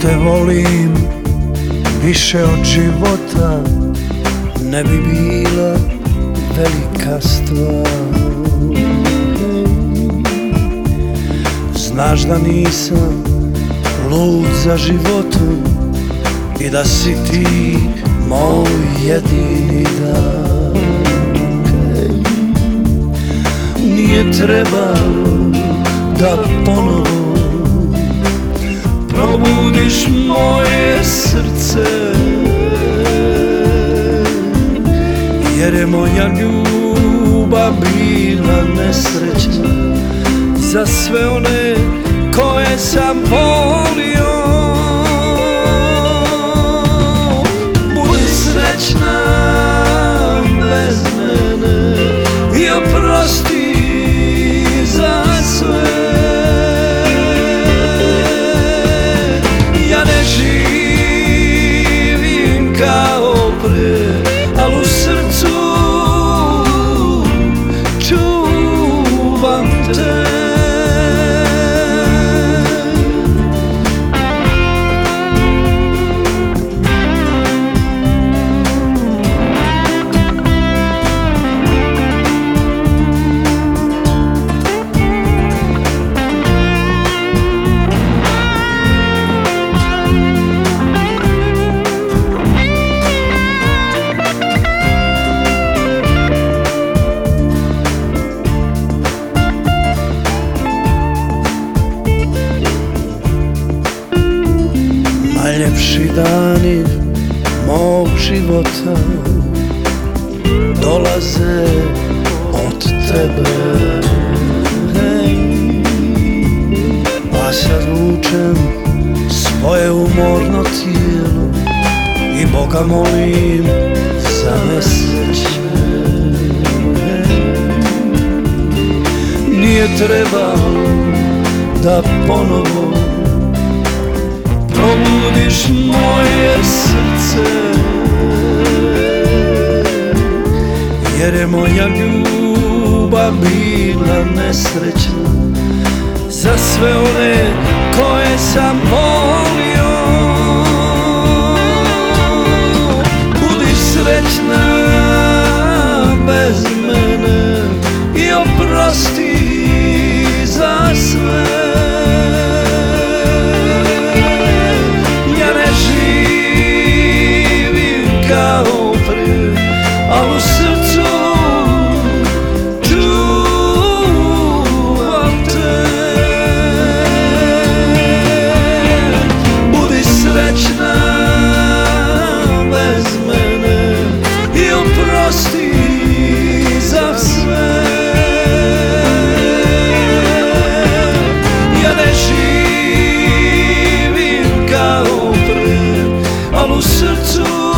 te volim više od života, ne bi bila velika stvar. Znaš da nisam lud za životom i da si ti moj jedini dan. Nije trebalo da ponovo probudiš moje srce, jer je moja ljubav bila nesrećna za sve one koje sam volio. Budi srećna bez mene i oprosti za sve. Ja ne živim kao pre, al u srcu čuvam te. Najljepši dani mog života dolaze od tebe. A sad vučem svoje umorno tijelo i Boga molim za nesreće. Nije trebalo da ponovo probudiš moje srce, jer je moja ljubav bila nesrećna za sve one koje sam volio. Budi srećna bez mene i oprosti za sve. A u srcu čuvam te. Budi srećna bez mene i oprosti za sve. Ja ne živim kao pre, al u srcu